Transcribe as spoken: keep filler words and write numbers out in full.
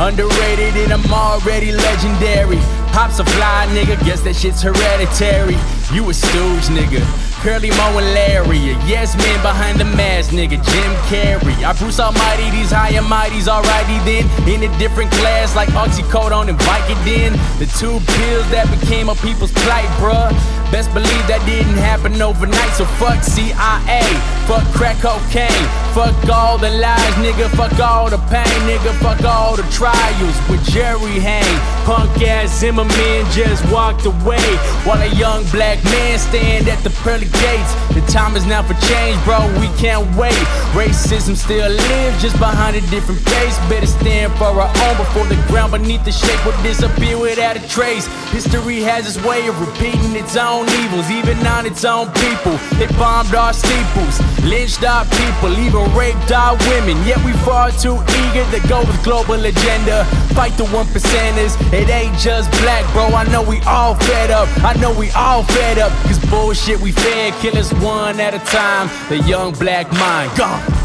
Underrated and I'm already legendary. Pops a fly, nigga, guess that shit's hereditary. You a stooge, nigga. Curly Moe and Larry, a yes man behind the mask, nigga, Jim Carrey. I Bruce Almighty, these high and mighties, alrighty then. In a different class like oxycodone and Vicodin. The two pills that became a people's plight, bruh. Best believe that didn't happen overnight, so fuck C I A, fuck crack cocaine, fuck all the lies, nigga, fuck all the pain, nigga, fuck all the trials with Jerry Hang. Punk ass Zimmerman just walked away while a young black man stand at the pearly gates. The time is now for change, bro, we can't wait. Racism still lives just behind a different face. Better stand for our own before the ground beneath the shape will disappear without a trace. History has its way of repeating its own evils, even on its own people. They bombed our steeples, lynched our people, even raped our women. Yet we far too eager to go with global agenda. Fight the one percenters, it ain't just black, bro. I know we all fed up, I know we all fed up. Cause bullshit we fed kill us one at a time. The young black mind, gone.